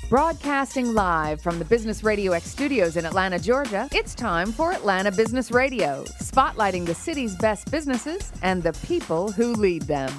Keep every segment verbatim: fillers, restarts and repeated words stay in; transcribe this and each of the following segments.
Broadcasting live from the Business Radio X studios in Atlanta, Georgia, it's time for Atlanta Business Radio, spotlighting the city's best businesses and the people who lead them.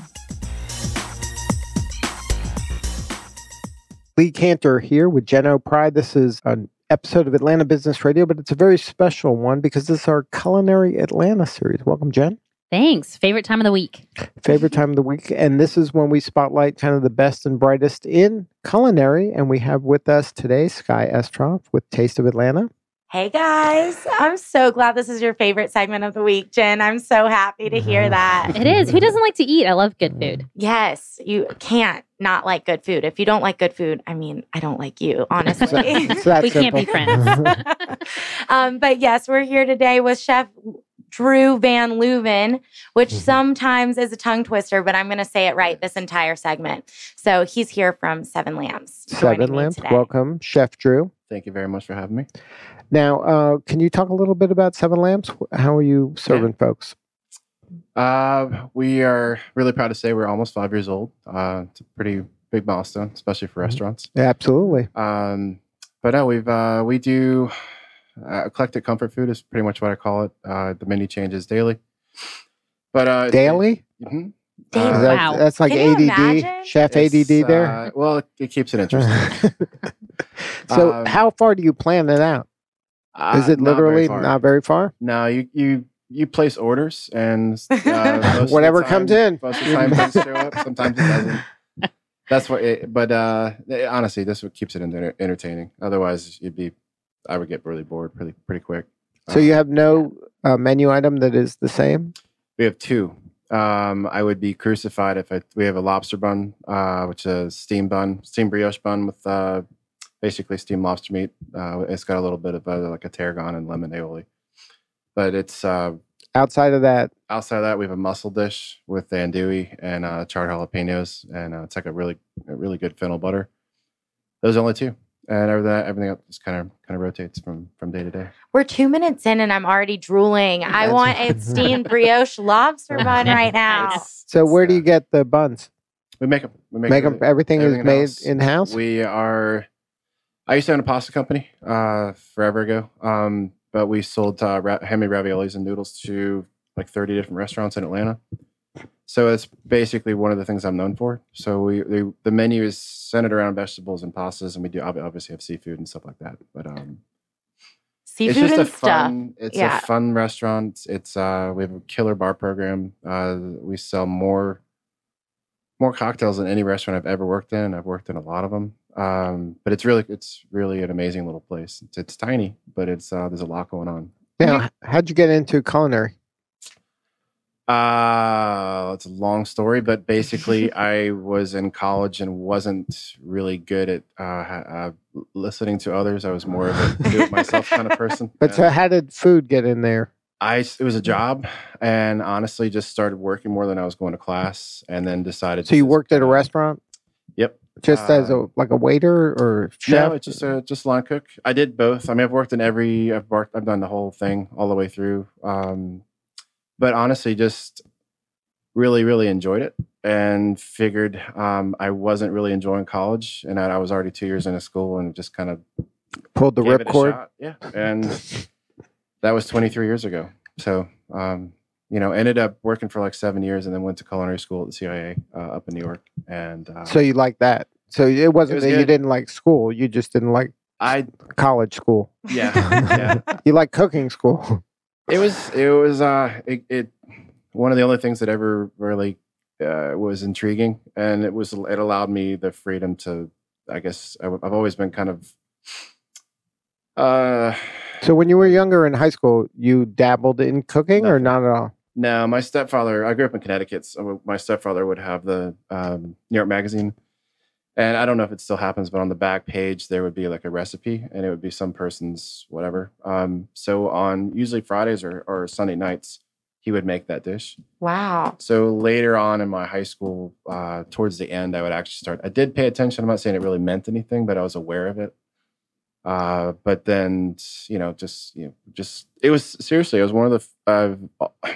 Lee Cantor here with Jen O'Pride. This is an episode of Atlanta Business Radio, but it's a very special one because this is our Culinary Atlanta series. Welcome, Jen. Thanks. Favorite time of the week. Favorite time of the week. And this is when we spotlight kind of the best and brightest in culinary. And we have with us today Skye Estroff with Taste of Atlanta. Hey guys, I'm so glad this is your favorite segment of the week, Jen. I'm so happy to hear that. It is. Who doesn't like to eat? I love good food. Yes, you can't not like good food. If you don't like good food, I mean, I don't like you, honestly. So we simple. can't be friends. um, but yes, we're here today with Chef Drew Van Leuven, which mm-hmm. sometimes is a tongue twister, but I'm going to say it right this entire segment. So he's here from Seven Lambs. Seven Lambs. Welcome, Chef Drew. Thank you very much for having me. Now, uh, can you talk a little bit about Seven Lambs? How are you serving yeah. folks? Uh, we are really proud to say we're almost five years old. Uh, it's a pretty big milestone, especially for restaurants. Yeah, absolutely. Um, but no, we've uh, we do uh, eclectic comfort food is pretty much what I call it. Uh, the menu changes daily. But uh, daily? Mm-hmm. Daily. Uh, that, wow. That's like Can A D D, imagine? Chef It's, A D D there. Uh, well, it, it keeps it interesting. So, um, how far do you plan it out? Uh, Is it not very literally far. not very far? No, you you you place orders and uh, most Whatever of the time, comes in. Most of the time things show up. Sometimes it doesn't. That's what. It, but uh, honestly, this what keeps it enter- entertaining. Otherwise, you'd be. I would get really bored pretty pretty quick. So uh, you have no uh, menu item that is the same? We have two. Um, I would be crucified if I. We have a lobster bun, uh, which is a steam bun, steam brioche bun with uh, basically steamed lobster meat. Uh, it's got a little bit of uh, like a tarragon and lemon aioli. But it's uh, Outside of that, outside of that, we have a mussel dish with andouille and uh, charred jalapenos, and uh, it's like a really, a really good fennel butter. Those are only two, and everything, everything else just kind of, kind of rotates from, from day to day. We're two minutes in and I'm already drooling. I That's- want a steamed brioche lobster bun right now. Nice. so where do uh, you get the buns? We make them. We make, Make them. Everything, everything is made in-house. in house. We are. I used to own a pasta company uh, forever ago, um, but we sold uh, ra- handmade raviolis and noodles to like thirty different restaurants in Atlanta. So it's basically one of the things I'm known for. So we, we the menu is centered around vegetables and pastas, and we do ob- obviously have seafood and stuff like that. But um, Seafood it's just and a stuff. fun. It's Yeah. a fun restaurant. It's uh, we have a killer bar program. Uh, we sell more more cocktails than any restaurant I've ever worked in. I've worked in a lot of them. Um, but it's really it's really an amazing little place. It's, it's tiny, but it's uh, there's a lot going on. Now, how'd you get into culinary? Uh, it's a long story, but basically, I was in college and wasn't really good at uh, ha- uh, listening to others. I was more of a do-it-myself kind of person. But so, And how did food get in there? I it was a job, and honestly, just started working more than I was going to class, and then decided. So to you just- worked at a restaurant, Yep. just as a Um, like a waiter or chef? No, it's just a just line cook. I did both. I mean, I've worked in every. I've worked. I've done the whole thing all the way through. Um, but honestly, just really, really enjoyed it, and figured um, I wasn't really enjoying college, and I, I was already two years into school, and just kind of Pulled the gave it a ripcord. shot. Yeah, and that was twenty-three years ago. So, um, you know, ended up working for like seven years, and then went to culinary school at the C I A uh, up in New York, and uh, So you like that? So it wasn't was that you good. didn't like school; you just didn't like I college school. yeah yeah. You like cooking school. It was it was uh it, it one of the only things that ever really uh, was intriguing, and it was it allowed me the freedom to, I guess I, I've always been kind of uh So when you were younger in high school, you dabbled in cooking or Nothing. not at all? no, my stepfather, I grew up in Connecticut, so my stepfather would have the um, New York Magazine, and I don't know if it still happens, but on the back page there would be like a recipe, and it would be some person's whatever. Um, so on usually Fridays or, or Sunday nights, he would make that dish. Wow. So later on in my high school, uh, towards the end, I would actually start. I did pay attention. I'm not saying it really meant anything, but I was aware of it. Uh, but then, you know, just you know, just it was seriously. It was one of the. Uh,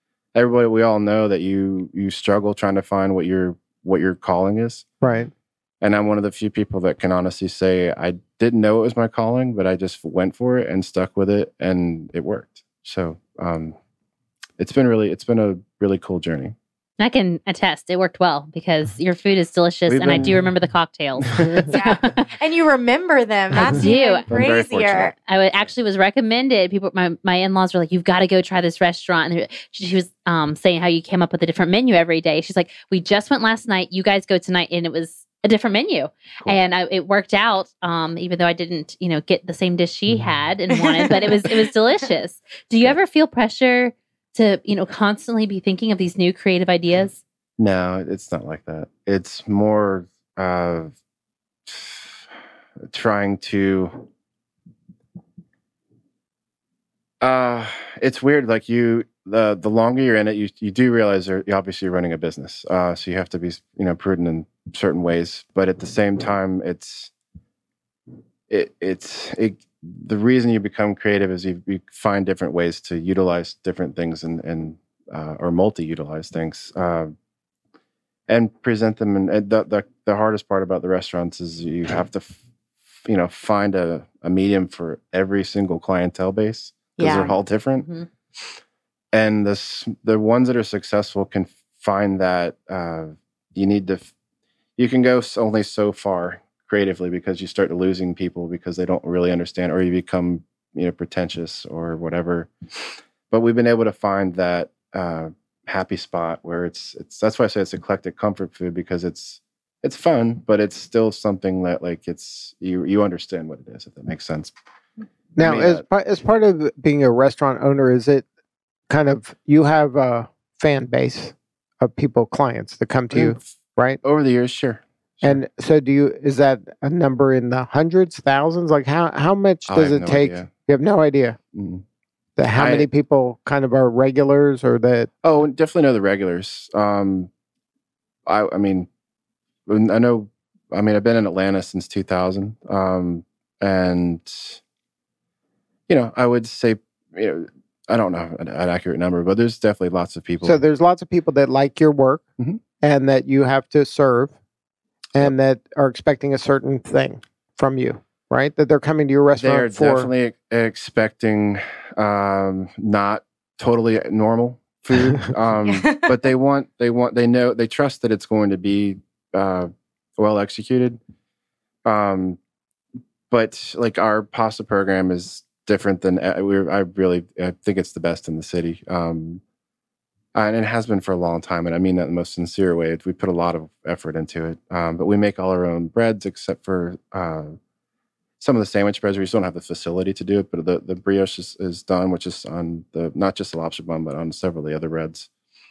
everybody, we all know that you you struggle trying to find what your what your calling is. Right. And I'm one of the few people that can honestly say I didn't know it was my calling, but I just went for it and stuck with it, and it worked. So um, it's been really, it's been a really cool journey. I can attest it worked well because your food is delicious, We've and I been- do remember the cocktails. Yeah. And you remember them. I That's do. even I'm very crazier. fortunate. I would, actually was recommended. People, my, my in laws were like, "You've got to go try this restaurant." And she, she was um, saying how you came up with a different menu every day. She's like, "We just went last night. You guys go tonight," and it was a different menu, Cool. and I, it worked out. Um, even though I didn't, you know, get the same dish she had and wanted, but it was it was delicious. Do you ever feel pressure to, you know, constantly be thinking of these new creative ideas? No, it's not like that. It's more uh, trying to. Uh, it's weird. Like you, the the longer you're in it, you you do realize you're you're obviously running a business. Uh, so you have to be, you know, prudent in certain ways. But at the same time, it's it it's it. The reason you become creative is you, you find different ways to utilize different things and and uh, or multi-utilize things. Uh, and present them. And the, the the hardest part about the restaurants is you have to, f- you know, find a, a medium for every single clientele base because Yeah. they're all different. Mhm. And this the ones that are successful can find that uh, you need to. F- you can go s- only so far creatively because you start losing people because they don't really understand, or you become, you know, pretentious or whatever. But we've been able to find that. Uh, happy spot where it's it's that's why I say it's eclectic comfort food, because it's it's fun, but it's still something that like it's you you understand what it is, if that makes sense. Now, mean, as uh, part as part of being a restaurant owner, is it kind of you have a fan base of people, clients that come to you, right? Over the years, sure. Sure. And so, do you? Is that a number in the hundreds, thousands? Like how how much Oh, I does have it no take? idea. You have no idea. Mm. That how I- many people kind of are regulars, or that Oh, definitely know the regulars. Um, I I mean, when- I know. I mean, I've been in Atlanta since two thousand, um, and you know, I would say, you know, I don't know an, an accurate number, but there's definitely lots of people. so there's lots of people that like your work Mhm. and that you have to serve, and that are expecting a certain thing from you, right? That they're coming to your restaurant They're for. definitely ex- expecting um, not totally normal food, um, Yeah. but they want they want they know they trust that it's going to be uh, well executed. Um, but like our pasta program is different than uh, we're. I really I think it's the best in the city, um, and it has been for a long time. And I mean that in the most sincere way. We put a lot of effort into it, um, but we make all our own breads except for. Uh, Some of the sandwich breads, we just don't have the facility to do it, but the, the brioche is, is done, which is on the not just the lobster bun, but on several of the other breads.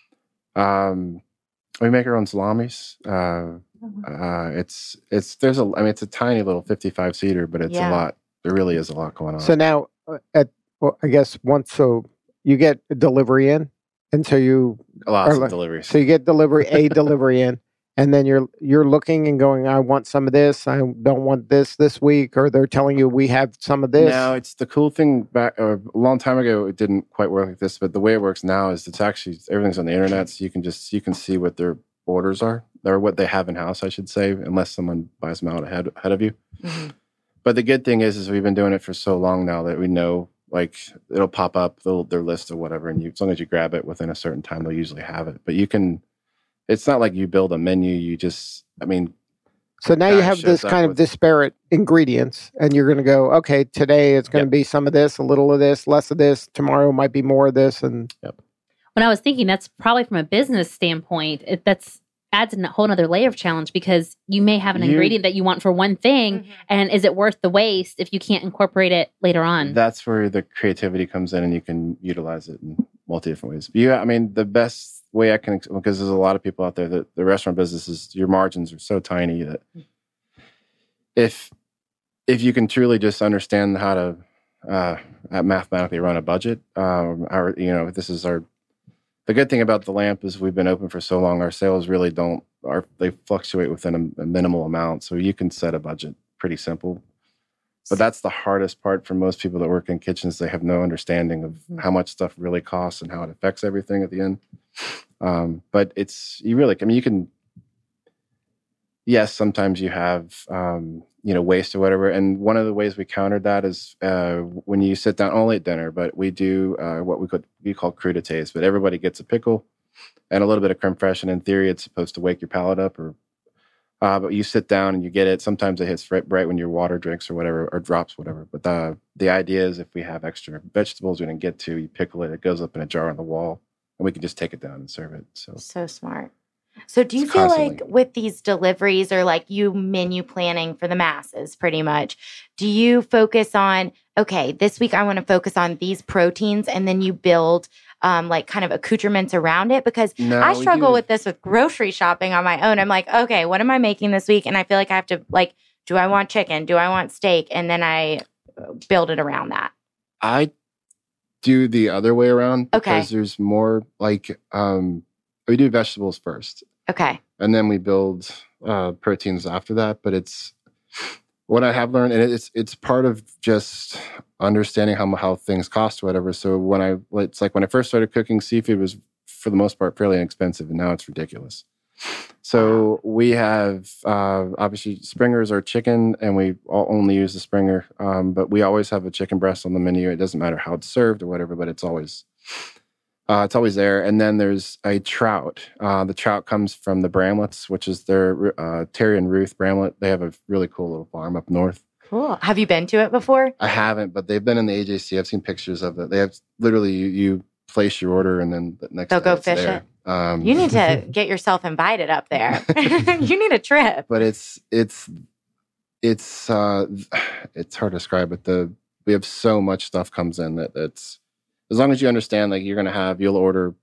Um, we make our own salamis. Uh, uh, it's it's there's a I mean it's a tiny little fifty-five seater, but it's Yeah. a lot. There really is a lot going on. So now, uh, at well, I guess once so you get a delivery in, and so you Lots or of like- deliveries. so you get delivery a delivery in, and then you're you're looking and going, I want some of this, I don't want this this week, or they're telling you we have some of this. No, it's the cool thing. Back uh, a long time ago, it didn't quite work like this. But the way it works now is it's actually everything's on the internet, so you can just you can see what their orders are or what they have in house, I should say, unless someone buys them out ahead ahead of you. Mhm. But the good thing is, is we've been doing it for so long now that we know, like it'll pop up their, their list or whatever, and you, as long as you grab it within a certain time, they'll usually have it. But you can. It's not like you build a menu. You just, I mean, So now you guy have shows this up kind of with- disparate ingredients, and you're going to go, okay, today it's going to Yep. be some of this, a little of this, less of this. Tomorrow might be more of this, and When I was thinking, that's probably from a business standpoint, it, that's adds a whole other layer of challenge because you may have an You- ingredient that you want for one thing, Mhm. and is it worth the waste if you can't incorporate it later on? that's where the creativity comes in, and you can utilize it in multi different ways. But yeah, I mean, the best way I can, because there's a lot of people out there that the restaurant business is, your margins are so tiny that if if you can truly just understand how to uh, mathematically run a budget, um, our you know this is our the good thing about the lamp is we've been open for so long, our sales really don't are they fluctuate within a, a minimal amount, so you can set a budget pretty simple. But that's the hardest part for most people that work in kitchens. They have no understanding of how much stuff really costs and how it affects everything at the end. Um, but it's you really, I mean, you can yes, sometimes you have, um, you know, waste or whatever. And one of the ways we countered that is uh, when you sit down, only at dinner, but we do uh, what we could we call crudités. But everybody gets a pickle and a little bit of creme fraiche. And in theory, it's supposed to wake your palate up. Or uh, but you sit down and you get it. Sometimes it hits right, right when your water drinks or whatever, or drops, whatever. But the the idea is if we have extra vegetables we didn't get to, you pickle it. It goes up in a jar on the wall, and we can just take it down and serve it. So So smart. So do you It's feel constantly- like with these deliveries or like you menu planning for the masses pretty much, do you focus on, okay, this week I want to focus on these proteins and then you build um, like kind of accoutrements around it? Because No, I we struggle do- with this with grocery shopping on my own. I'm like, okay, what am I making this week? And I feel like I have to like, do I want chicken? Do I want steak? And then I uh, build it around that. I do the other way around Okay. because there's more like um, we do vegetables first, Okay. and then we build uh, proteins after that. But it's what I have learned, and it's it's part of just understanding how mu- how things cost or whatever. So when I it's like when I first started cooking, seafood was for the most part fairly inexpensive, and now it's ridiculous. So we have uh, obviously springers are chicken, and we all only use the springer. Um, but we always have a chicken breast on the menu. It doesn't matter how it's served or whatever, but it's always uh, it's always there. And then there's a trout. Uh, the trout comes from the Bramletts, which is their uh, Terry and Ruth Bramlett. They have a really cool little farm up north. Cool. Have you been to it before? I haven't, but they've been in the A J C. I've seen pictures of it. They have literally you, you place your order, and then the next They'll day go it's fish there. it. Um, You need to get yourself invited up there. You need a trip. but it's it's it's uh it's hard to describe. But the we have so much stuff comes in that it's as long as you understand, like you're gonna have, you'll order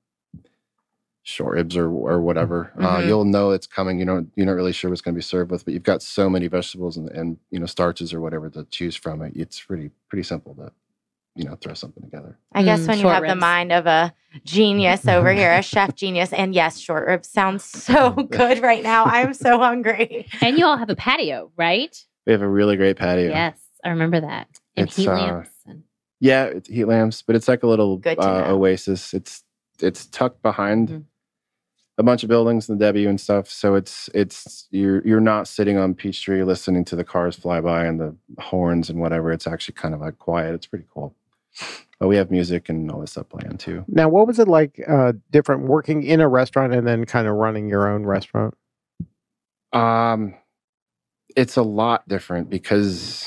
short ribs or or whatever. Uh, Mhm. you'll know it's coming. You know, you're not really sure what's gonna be served with, but you've got so many vegetables and, and you know starches or whatever to choose from. It it's pretty pretty simple to you know throw something together. I guess Mm, when you short have the ribs. mind of a genius over here, a chef genius. And yes, short ribs sounds so good right now. I'm so hungry. And you all have a patio, right? We have a really great patio. Yes, I remember that. And It's, heat uh, lamps. And, Yeah, it's heat lamps, but it's like a little Good to uh, know. oasis. It's it's tucked behind Mhm. a bunch of buildings in the W and stuff. So it's it's you're you're not sitting on Peachtree listening to the cars fly by and the horns and whatever. It's actually kind of like quiet. It's pretty cool. But we have music and all this stuff playing too. Now, what was it like uh, different working in a restaurant and then kind of running your own restaurant? Um, it's a lot different because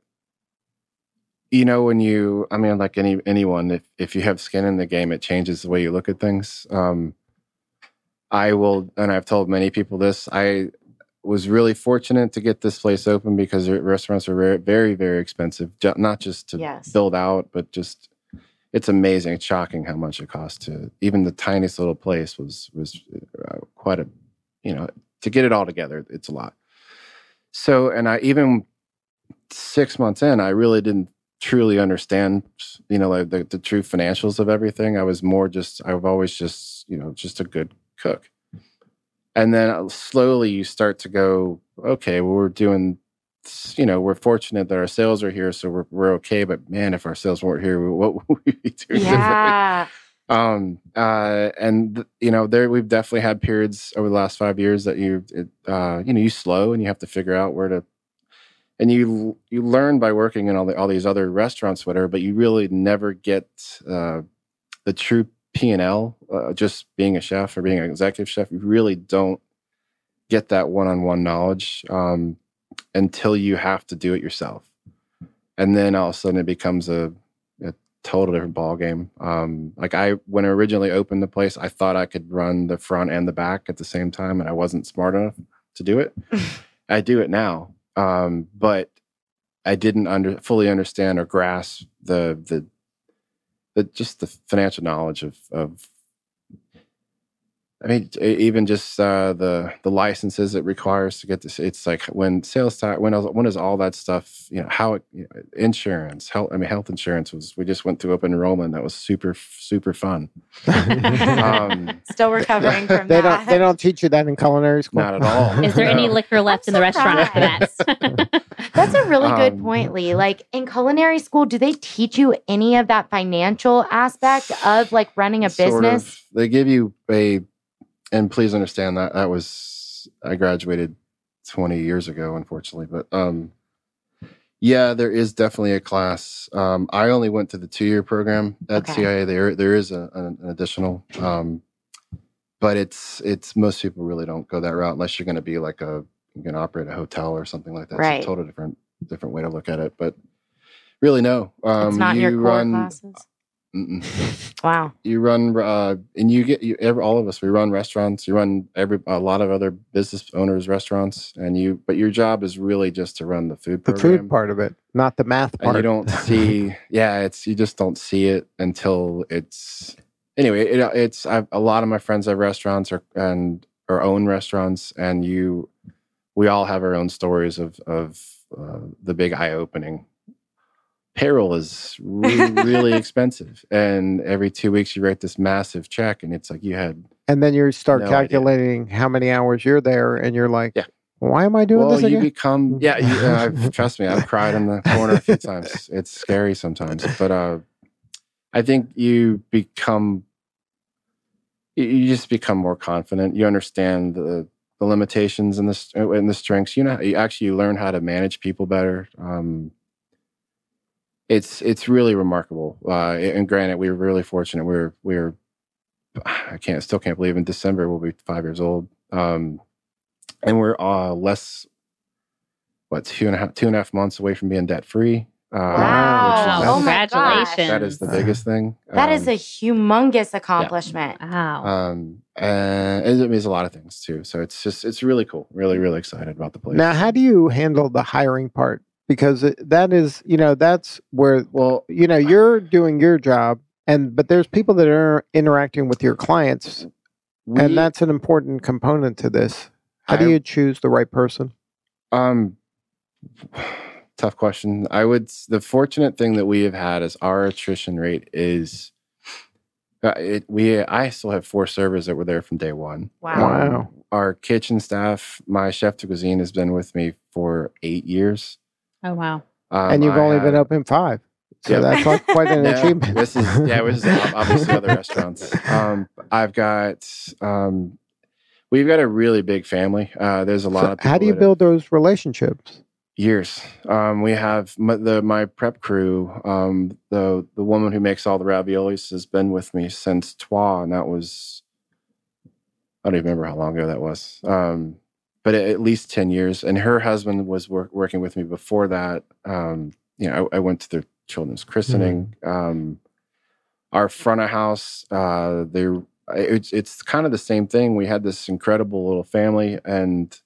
you know when you, I mean, like any anyone, if if you have skin in the game, it changes the way you look at things. Um, I will, and I've told many people this. I was really fortunate to get this place open because the restaurants are very, very, very expensive. ju- Not just to Yes. build out, but just it's amazing. It's shocking how much it costs to even the tiniest little place was was uh, quite a, you know, to get it all together. It's a lot. So, and I even six months in, I really didn't truly understand, you know, like the, the true financials of everything. I was more just, I've always just, you know, just a good cook. And then slowly you start to go, okay, well, we're doing, you know, we're fortunate that our sales are here, so we're we're okay. But man, if our sales weren't here, what would we be doing? differently? Yeah. Um, uh, and th- you know, there we've definitely had periods over the last five years that you, it, uh, you know, you slow and you have to figure out where to, and you you learn by working in all the all these other restaurants, whatever. But you really never get uh, the true P and L. Uh, just being a chef or being an executive chef, you really don't get that one-on-one knowledge um, until you have to do it yourself, and then all of a sudden it becomes a total different ball game. Um, like I, when I originally opened the place, I thought I could run the front and the back at the same time, and I wasn't smart enough to do it. I do it now, um, but I didn't under, fully understand or grasp the the the just the financial knowledge of of. I mean, e- even just uh, the the licenses it requires to get this. It's like when sales tax, when is- when is all that stuff? You know, how it, you know, insurance, health. I mean, health insurance was. We just went through open enrollment. That was super super fun. Um, Still recovering from they that. don't. They don't teach you that in culinary school. Not at all. is there any No. liquor left in the restaurant after that? That's a really good Um, point, Lee. Like in culinary school, do they teach you any of that financial aspect of like running a Sort business? of. They give you a, and please understand that that was I graduated twenty years ago, unfortunately. But um, yeah, there is definitely a class. Um, I only went to the two-year program at Okay. C I A. There, there is a, an, an additional, um, but it's it's most people really don't go that route unless you're going to be like a you're going to operate a hotel or something like that. Right. It's a total different different way to look at it. But really, no. Um, it's not you your core run, classes. Mm-mm. Wow. You run, uh, and you get you. Every, all of us, we run restaurants. You run every a lot of other business owners' restaurants, and you. But your job is really just to run the food The program. food part of it, not the math part. And you don't see, yeah, it's you just don't see it until it's. Anyway, it, it's I've, a lot of my friends have restaurants or and or own restaurants, and you, we all have our own stories of of uh, the big eye opening. Payroll is really, really expensive, and every two weeks you write this massive check, and it's like you had. And then you start no calculating idea. how many hours you're there, and you're like, Yeah. why am I doing well, this you again? become, yeah, you, uh, I've, trust me, I've cried in the corner a few times. It's scary sometimes, but uh, I think you become, you, you just become more confident. You understand the the limitations and the and the strengths. You know, you actually learn how to manage people better. Um, It's it's really remarkable, uh, and granted, we were really fortunate. We we're we we're I can't still can't believe in December we'll be five years old, um, and we're uh, less what two and a half two and a half months away from being debt free. Uh, Wow! Wow. Oh my Congratulations. gosh. That is the biggest thing. That Um, is a humongous accomplishment. Wow. um, and it means a lot of things too. So it's just it's really cool. Really really excited about the place. Now, how do you handle the hiring part? Because it, that is, you know, that's where, well, you know, you're doing your job, and but there's people that are interacting with your clients, we, and that's an important component to this. How do I- you choose the right person? Um, tough question. I would. The fortunate thing that we have had is our attrition rate is. Uh, it, we I still have four servers that were there from day one. Wow. Wow. Our kitchen staff, my chef de cuisine, has been with me for eight years. Oh, wow. Um, and you've I only have- been open five, so Yeah. that's like quite an No, achievement. This is yeah, this is obviously other restaurants. Um, I've got um, we've got a really big family. Uh, there's a lot So of people. how do you that have- build those relationships? Years. Um, we have my, the my prep crew. Um, the the woman who makes all the raviolis has been with me since Trois, and that was I don't even remember how long ago that was. Um, but at, at least ten years. And her husband was work, working with me before that. Um, you know, I, I went to their children's christening. Um, our front of house, uh, they it's it's kind of the same thing. We had this incredible little family, and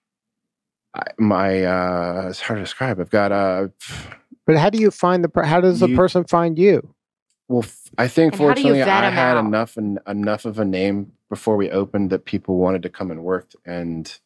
I, my uh, it's hard to describe. I've got uh, But how do you find the? per- How does the You- person find you? well, f- I think And how do you fortunately vet I 'em had out? enough and enough of a name before we opened that people wanted to come and work, and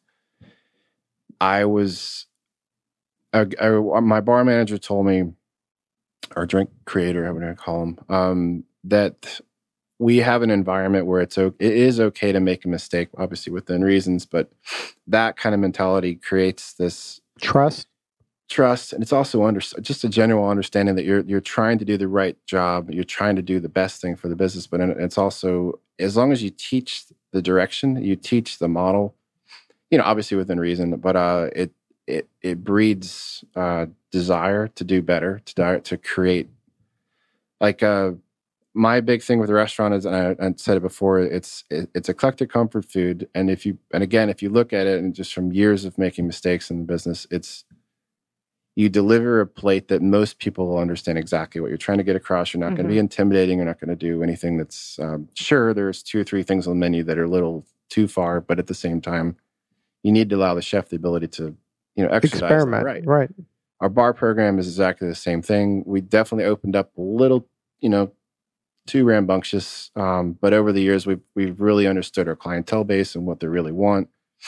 I was. I, I, my bar manager told me, our drink creator, I'm going to call him, um, that we have an environment where it's o- it is okay to make a mistake, obviously within reasons, but that kind of mentality creates this Trust. trust, and it's also under, just a general understanding that you're you're trying to do the right job, you're trying to do the best thing for the business, but it's also, as long as you teach the direction, you teach the model, you know, obviously within reason, but uh, it it it breeds uh, desire to do better, to di- to create. Like uh, my big thing with the restaurant is, and I, I said it before, it's it, it's eclectic comfort food, and if you and again, if you look at it, and just from years of making mistakes in the business, it's you deliver a plate that most people will understand exactly what you're trying to get across. You're not going to be intimidating. You're not going to do anything that's um, sure. There's two or three things on the menu that are a little too far, but at the same time, you need to allow the chef the ability to, you know, exercise that, Experiment. right. Right. Our bar program is exactly the same thing. We definitely opened up a little, you know, too rambunctious, um, but over the years we've we've really understood our clientele base and what they really want.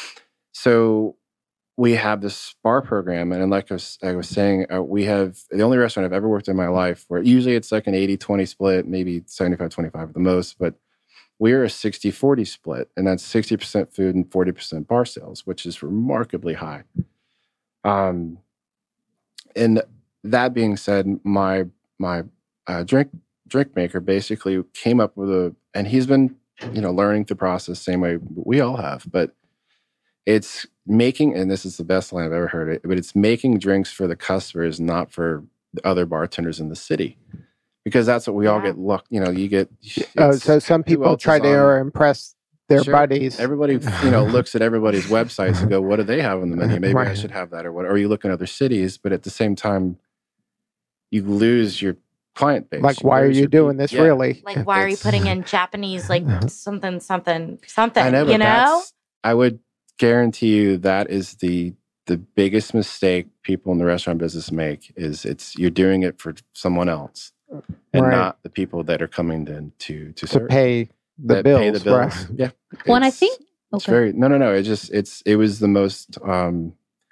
So we have this bar program, and like I was, I was saying, uh, we have the only restaurant I've ever worked in my life where usually it's like an eighty twenty split, maybe seventy-five twenty-five at the most, but we're a sixty forty split, and that's sixty percent food and forty percent bar sales, which is remarkably high. Um, and that being said, my my uh, drink drink maker basically came up with a, and he's been, you know, learning the process same way we all have, but it's making, and this is the best line I've ever heard it, but it's making drinks for the customers, not for the other bartenders in the city. Because that's what we all Yeah. get luck. You know, you get. Oh, it's- so some who people else try is to on- impress their Sure. buddies. Everybody, you know, looks at everybody's websites and go, "What do they have on the menu? Maybe I Right. should have that." Or what? Or you look in other cities, but at the same time, you lose your client base. Like, why are lose you your doing peop- this yeah. really? Like, why are you It's- putting in Japanese, like something, something, something? I know, but you know? that's- I would guarantee you that is the the biggest mistake people in the restaurant business make. Is it's you're doing it for someone else and Right. not the people that are coming in to to, To serve. pay the that bills. pay the bills. Right. Yeah. Well, and I It's- think It's okay. very no, no, no. It just it's it was the most um,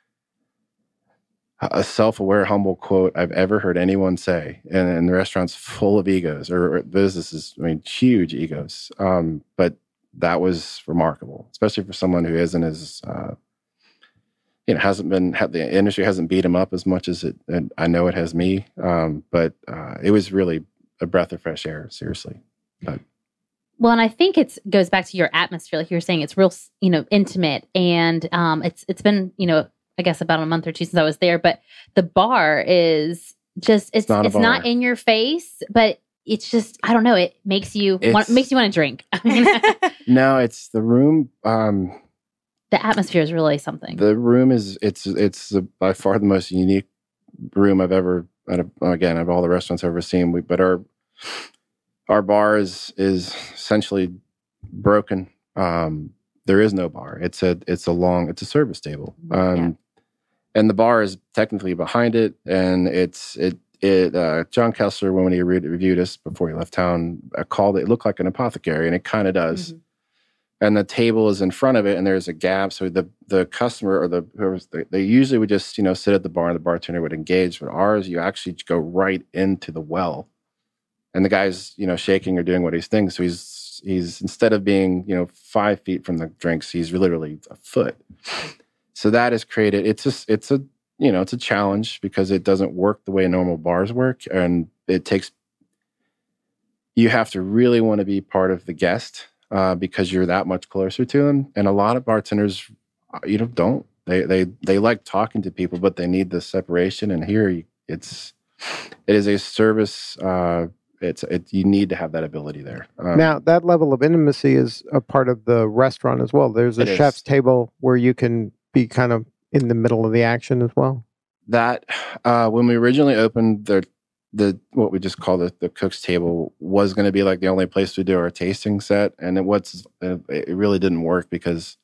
a self-aware, humble quote I've ever heard anyone say. And, and the restaurant's full of egos, or, or businesses. I mean, huge egos. Um, but that was remarkable, especially for someone who isn't as uh, you know hasn't been had the industry hasn't beat him up as much as it. And I know it has me. Um, but uh, it was really a breath of fresh air. Seriously. Well, and I think it's goes back to your atmosphere, like you were saying, it's real, you know, intimate, and um, it's it's been, you know, I guess about a month or two since I was there, but the bar is just it's it's not not, a bar. in your face, but it's just I don't know, it makes you want, It's- makes you want to drink. I mean, No, it's the room. Um, the atmosphere is really something. The room is it's it's the, by far the most unique room I've ever. Out of, again, of all the restaurants I've ever seen, we, but our our bar is is essentially broken. Um, there is no bar. It's a it's a long it's a service table, um, Yeah. and the bar is technically behind it. And it's it it uh, John Kessler, when he re- reviewed us before he left town, uh, called it, it looked like an apothecary, and it kind of does. Mhm. And the table is in front of it, and there's a gap. So the the customer or the whoever's they, they usually would just you know sit at the bar, and the bartender would engage. But ours, you actually go right into the well, and the guy's you know shaking or doing what he's thinking. So he's he's instead of being you know five feet from the drinks, he's literally a foot. So that has created. It's just it's a you know it's a challenge because it doesn't work the way normal bars work, and it takes. You have to really want to be part of the guest. Uh, because you're that much closer to them, and a lot of bartenders, uh, you know, don't. They they they like talking to people, but they need the separation. And here, you, it's it is a service. Uh, it's it, you need to have that ability there. Um, Now, that level of intimacy is a part of the restaurant as well. There's a It is. chef's table where you can be kind of in the middle of the action as well. that uh, when we originally opened the the what we just call the the cook's table was going to be like the only place to do our tasting set, and it was it really didn't work because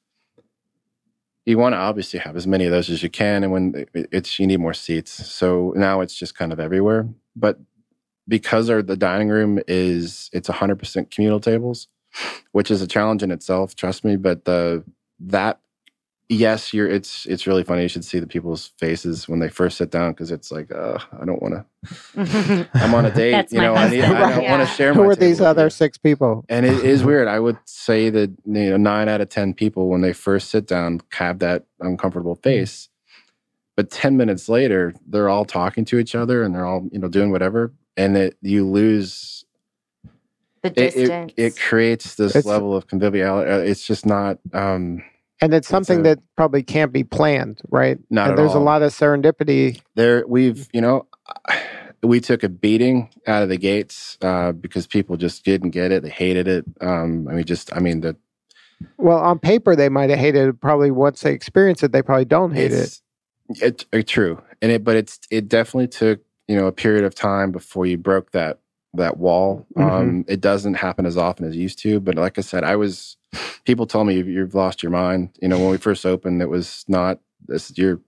you want to obviously have as many of those as you can, and when it, it's you need more seats. So now it's just kind of everywhere. But because our the dining room is it's one hundred percent communal tables, which is a challenge in itself. Trust me, but the that. Yes, you're. It's it's really funny. You should see the people's faces when they first sit down because it's like, uh, I don't want to. I'm on a date. That's you my know, I, need, husband. I don't Right. want Yeah. to share. Who my are these table with other you. six people? And it is weird. I would say that you know nine out of ten people when they first sit down have that uncomfortable face, but ten minutes later they're all talking to each other and they're all you know doing whatever, and it you lose. The It, distance. it, it creates this It's- level of conviviality. Uh, It's just not. Um, And it's something a- that probably can't be planned, right? Not and at there's all. a lot of serendipity. There, we've, you know, we took a beating out of the gates uh, because people just didn't get it. They hated it. Um, I mean, just, I mean, the Well, on paper, they might have hated it. Probably once they experience it, they probably don't hate it. it's, it. It true, and it, but it's, it definitely took, you know, a period of time before you broke that that wall. Mhm. Um, it doesn't happen as often as it used to. But like I said, I was. People told me you've, you've lost your mind. You know, when we first opened, it was not this. You're.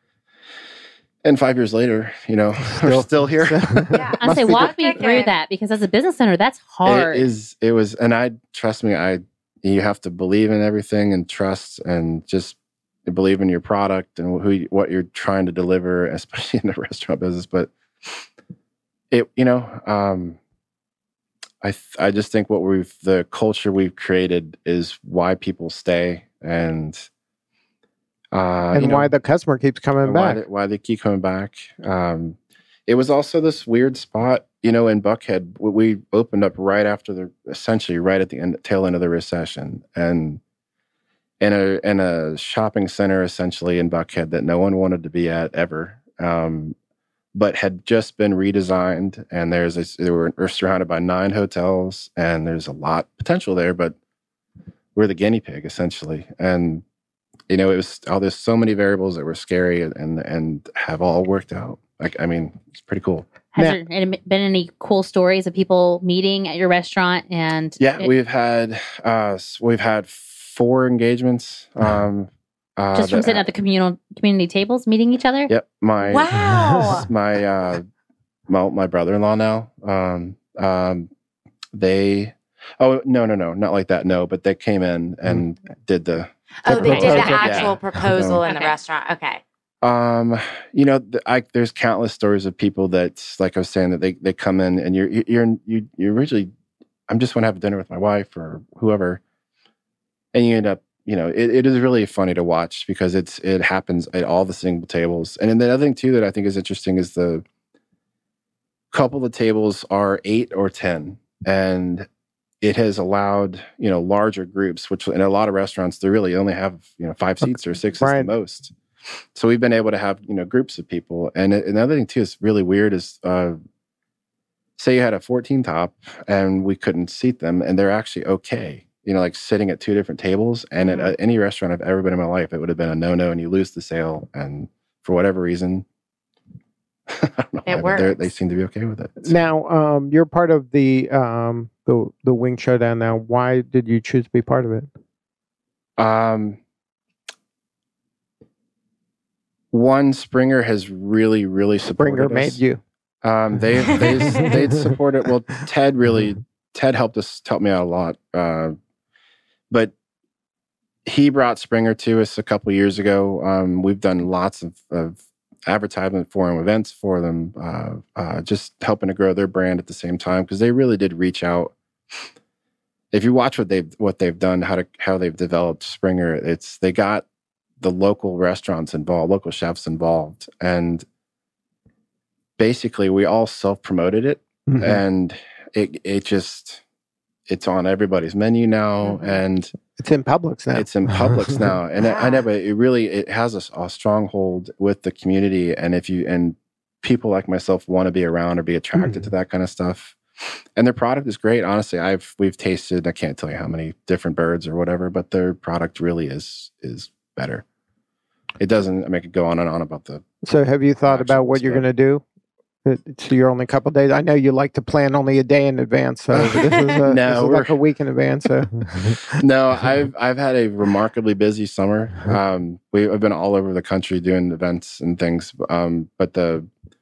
And five years later, you know, we're still here. Yeah. I Must say, be walk me different. through that because as a business owner, that's hard. It is. It was, and I trust me. I you have to believe in everything and trust, and just believe in your product and who you- what you're trying to deliver, especially in the restaurant business. But it, you know, um, I th- I just think what we've the culture we've created is why people stay, and uh, and you know, why the customer keeps coming and why back. they, why they keep coming back. Um, it was also this weird spot, you know, in Buckhead. We we opened up right after the, essentially right at the end, tail end of the recession, and in a in a shopping center essentially in Buckhead that no one wanted to be at ever, um, but had just been redesigned. And there's a, they were, were surrounded by nine hotels, and there's a lot potential there, but we're the guinea pig essentially. And you know, it was oh, there's so many variables that were scary and and have all worked out. Like, I mean, it's pretty cool. Has Now- there been any cool stories of people meeting at your restaurant? And Yeah, it- we've had uh, we've had four engagements. Um, uh, just from that- sitting at the communal community tables, meeting each other. Yep, my Wow. my uh, my, my brother-in-law now. Um, um, they oh no no no not like that no, but they came in and did the Oh, they did the proposal. actual Yeah. proposal in the Okay. restaurant. Okay. Um, you know, the, I, there's countless stories of people that, like I was saying, that they, they come in and you're you're you you originally, I'm just want to have dinner with my wife or whoever, and you end up, you know, it, it is really funny to watch because it's it happens at all the single tables. And then the other thing too that I think is interesting is the couple of the tables are eight or ten, and it has allowed, you know, larger groups, which in a lot of restaurants they really only have, you know, five seats or six Right. is the most. So we've been able to have, you know, groups of people. And it- another thing too is really weird is, uh, say you had a fourteen top and we couldn't seat them, and they're actually okay, you know, like sitting at two different tables. And at uh, any restaurant I've ever been in my life, it would have been a no-no, and you lose the sale. And for whatever reason, I don't know, It why, but they're- works. they seem to be okay with it. Now, um, you're part of the um, the the Wing Showdown. Now, why did you choose to be part of it? Um, one, Springer has really, really supported Springer us. made you. Um, they they they supported. Well, Ted really Ted helped us helped me out a lot. Uh, but he brought Springer to us a couple years ago. Um, we've done lots of, of advertisement for them, events for them, uh, uh, just helping to grow their brand at the same time because they really did reach out. If you watch what they've what they've done, how to how they've developed Springer, it's they got the local restaurants involved, local chefs involved, and basically we all self promoted it, Mhm. and it it just it's on everybody's menu now, Mhm. and It's in Publix now. it's in Publix now, and I, I Yeah. never. It really it has a, a stronghold with the community, and if you and people like myself want to be around or be attracted Mhm. to that kind of stuff, and their product is great. Honestly, I've we've tasted. I can't tell you how many different birds or whatever, but their product really is is better. It doesn't. I mean, I could go on and on about the. So, have you thought about what Actions, you're but- going to do? It- So you're only a couple days. I know you like to plan only a day in advance. So this is, a, No, this is like we're- a week in advance. So No, I've I've had a remarkably busy summer. Um, we I've been all over the country doing events and things. Um, but the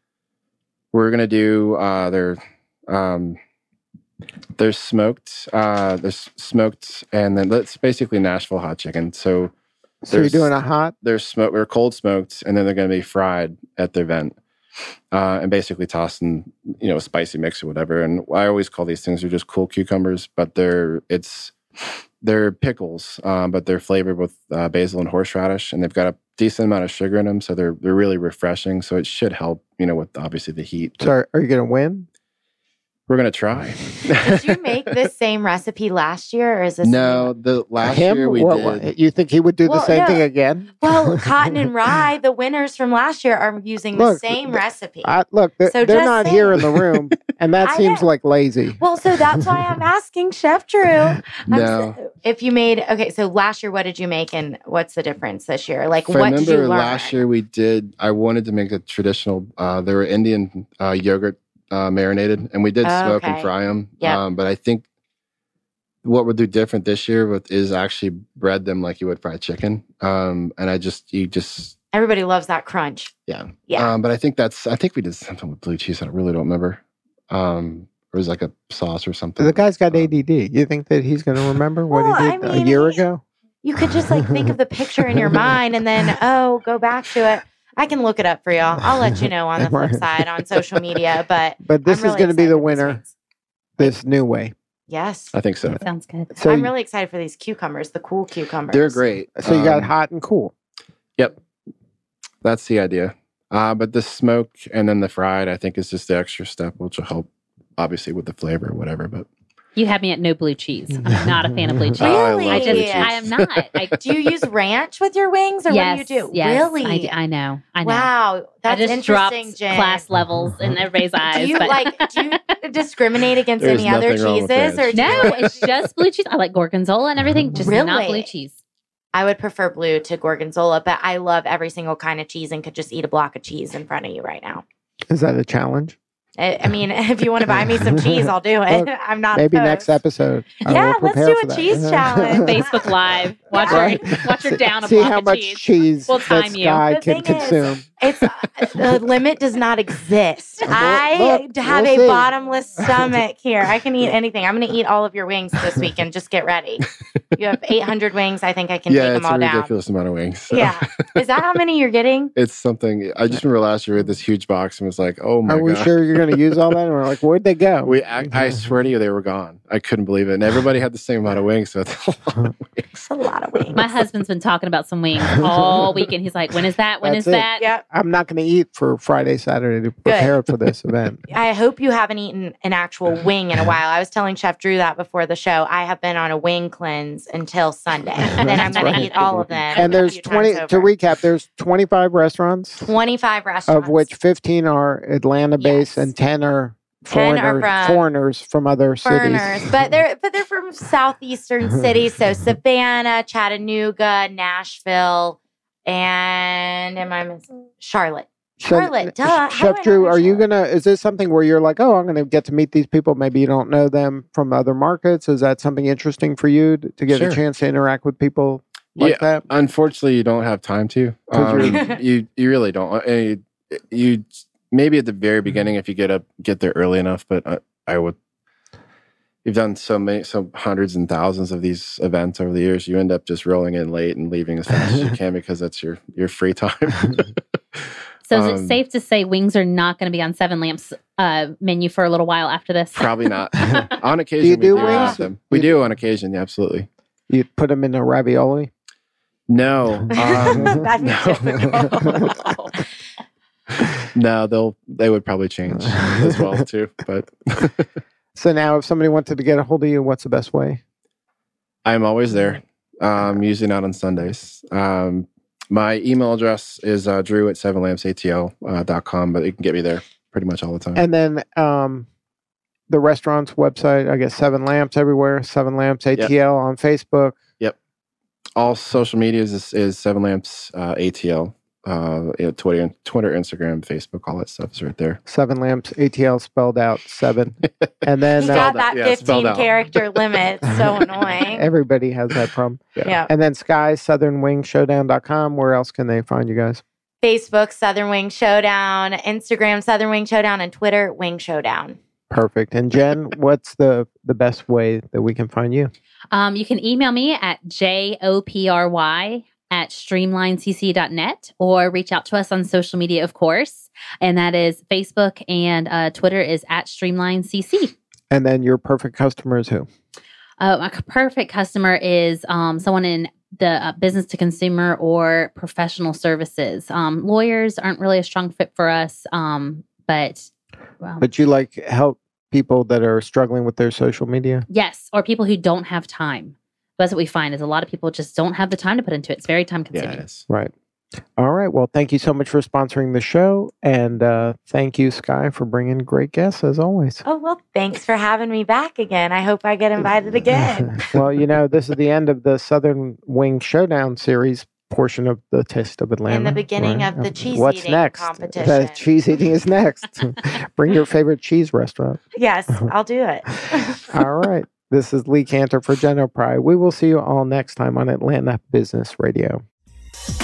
we're gonna do uh, they're um, there's smoked uh, there's smoked and then that's basically Nashville hot chicken. So so you're There's- doing a hot. they're smoked they're cold smoked and then they're gonna be fried at the event. Uh, and basically tossed in, you know, a spicy mix or whatever. And I always call these things are just cool cucumbers, but they're it's they're pickles, um, but they're flavored with uh, basil and horseradish, and they've got a decent amount of sugar in them, so they're they're really refreshing. So it should help, you know, with obviously the heat. So are, are you going to win? We're gonna try. Did you make this same recipe last year, or is this No, the last Him? year we What- did. what- You think he would do Well, the same no. thing again? Well, Cotton and Rye, the winners from last year, are using the Look, same th- recipe. I, look, they're, So they're just not here in saying. the room, and that I seems know. like lazy. well, so that's why I'm asking Chef Drew. I'm No. s- if you made okay, so last year, what did you make, and what's the difference this year? Like, If I what did you remember learn? last year we did. I wanted to make a traditional. Uh, there were Indian uh, yogurt uh, marinated, and we did Oh, smoke and okay. fry them. Yep. Um, but I think what we'll do different this year with is actually bread them like you would fried chicken. Um, and I just you just Everybody loves that crunch. yeah Yeah. Um, but I think that's I think we did something with blue cheese. I really don't remember. Um, or it was like a sauce or something. The guy's got Um, A D D. You think that he's going to remember what Well, he I did mean, a year he- ago? You could just like think of the picture in your mind and then, oh, go back to it. I can look it up for y'all. I'll let you know on the flip Right. side on social media. But But this I'm really is going to be excited the for these winner wings. this new way. Yes. I think so. Sounds good. So, I'm really excited for these cucumbers, the cool cucumbers. They're great. so you got Um, hot and cool. Yep. That's the idea. Uh, but the smoke and then the fried, I think, is just the extra step, which will help, obviously, with the flavor or whatever. But You have me at no blue cheese. I'm not a fan of blue cheese. Oh, I Really? love I blue just, cheese. I am not. I, Do you use ranch with your wings, or yes, what do you do? yes, Really? I, d- I know. I know. Wow, that's I just interesting, dropped Jen. class levels in everybody's eyes. Do you but like? Do you discriminate against There's any other nothing wrong with cheeses, or ranch. do you no, like- it's just blue cheese. I like gorgonzola and everything, just not Really? blue cheese. I would prefer blue to gorgonzola, but I love every single kind of cheese and could just eat a block of cheese in front of you right now. Is that a challenge? I, I mean, if you want to buy me some cheese, I'll do it. Look, I'm not Maybe opposed. next episode. I Yeah, will let's prepare do for a that. cheese challenge. Facebook Live. Watch Right. her, watch her down a See block how of much cheese. cheese We'll that time you. Sky The can thing is- consume. It's uh, the limit does not exist. Look, I look, have we'll a see. bottomless stomach here. I can eat anything. I'm going to eat all of your wings this weekend. Just get ready. You have eight hundred wings. I think I can yeah, take them it's all a down. ridiculous amount of wings. so. Yeah. Is that how many you're getting? It's something. I just remember last year we had this huge box and was like, "Oh my Are we god!" sure you're going to use all that? And we're like, where'd they go? We, I, I swear to you, they were gone. I couldn't believe it, and everybody had the same amount of wings. So it's a lot of wings. It's a lot of wings. My husband's been talking about some wings all weekend. He's like, when is that? When That's is it. that? Yep. I'm not going to eat for Friday, Saturday to prepare for this event. I hope you haven't eaten an actual wing in a while. I was telling Chef Drew that before the show. I have been on a wing cleanse until Sunday. And then I'm That's going right. to eat all of them. And a there's few twenty, times to over. recap, there's twenty-five restaurants, twenty-five restaurants. of which fifteen are Atlanta based Yes. and ten are ten are foreigner, from foreigners from other foreigners, cities. but they're but they're from southeastern cities, so Savannah, Chattanooga, Nashville, and am I missing Charlotte? Charlotte, duh. How do I Chef not Drew, know are you Charlotte? gonna? Is this something where you're like, oh, I'm gonna get to meet these people? Maybe you don't know them from other markets. Is that something interesting for you to, to get Sure. a chance to interact with people like Yeah. that? Unfortunately, you don't have time to. 'Cause Um, you're- you you really don't. And You, you maybe at the very beginning if you get up get there early enough, but I, I would. You've done so many, so hundreds and thousands of these events over the years. You end up just rolling in late and leaving as fast as you can because that's your your free time. So is Um, it safe to say wings are not going to be on Seven Lamps uh, menu for a little while after this? Probably not. On occasion, Do you we do do have wings? them. We do on occasion, yeah, absolutely. You put them in a ravioli. No, um, That'd be no. typical. no, they'll they would probably change as well too. But So now, if somebody wanted to get a hold of you, what's the best way? I'm always there. Um, usually not on Sundays. Um, my email address is uh, drew at seven lamps A T L dot com, but you can get me there pretty much all the time. And then um, the restaurant's website, I guess Seven Lamps everywhere. Seven Lamps A T L on Facebook. all social medias is, is Seven Lamps uh, A T L. Uh, you know, Twitter, Twitter, Instagram, Facebook, all that stuff is right there. Seven Lamps A T L spelled out seven. And then He's uh, got Spelled out, that yeah, spelled fifteen out. character limit. It's so annoying. everybody has that problem. Yeah. And then Sky Southern Wing Showdown dot com. Where else can they find you guys? Facebook, Southern Wing Showdown, Instagram, Southern Wing Showdown, and Twitter, Wing Showdown. Perfect. And Jen, what's the the best way that we can find you? Um, you can email me at J O P R Y at streamline c c dot net or reach out to us on social media, of course. And that is Facebook and uh, Twitter is at streamline c c. And then your perfect customer is who? Uh, my c- perfect customer is um, someone in the uh, business to consumer or professional services. Um, lawyers aren't really a strong fit for us, um, but well, But you like help people that are struggling with their social media? yes, or people who don't have time. That's what we find is a lot of people just don't have the time to put into it. It's very time Yeah, consuming. it is. Right. All right. Well, thank you so much for sponsoring the show. And uh, thank you, Sky, for bringing great guests as always. Oh, well, thanks for having me back again. I hope I get invited again. Well, you know, this is the end of the Southern Wing Showdown series portion of the Taste of Atlanta. And the beginning right? of the cheese What's eating next? competition. The cheese eating is next. Bring your favorite cheese restaurant. Yes, I'll do it. All right. This is Lee Cantor for General Pry. We will see you all next time on Atlanta Business Radio.